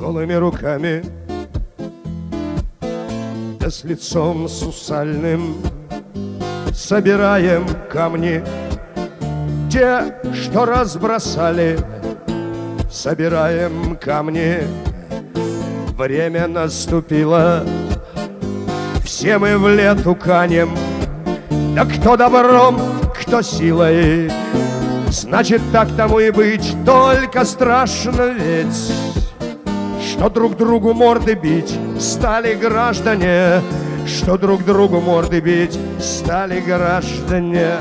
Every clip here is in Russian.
голыми руками, да с лицом сусальным. Собираем камни, те, что разбросали. Собираем камни, время наступило, все мы в лету канем. Да кто добром, кто силой, значит так тому и быть. Только страшно ведь, что друг другу морды бить стали граждане, что друг другу морды бить стали граждане.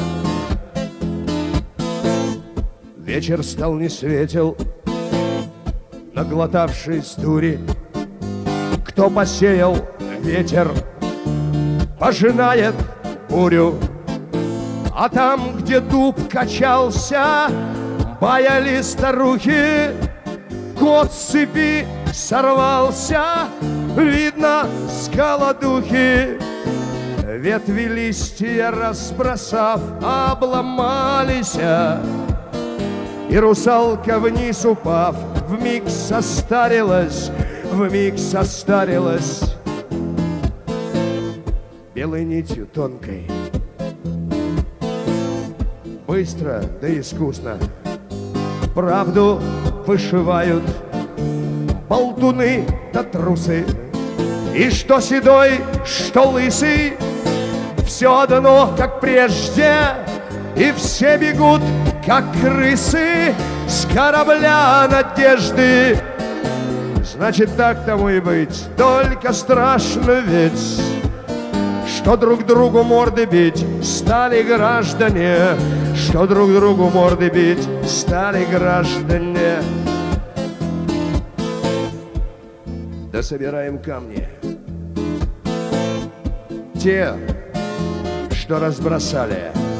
Вечер стал не светел, наглотавшись дури. Кто посеял ветер, пожинает бурю. А там, где дуб качался, баяли старухи, кот с цепи сорвался, видно, с голодухи. Ветви листья разбросав, обломались, и русалка вниз упав, вмиг состарилась, вмиг состарилась. Белой нитью тонкой, быстро да искусно, правду вышивают болтуны да трусы. И что седой, что лысый, все одно, как прежде, и все бегут, как крысы, с корабля надежды. Значит, так тому и быть, только страшно ведь, что друг другу морды бить стали граждане, что друг другу морды бить стали граждане. Да собираем камни, те, что разбросали.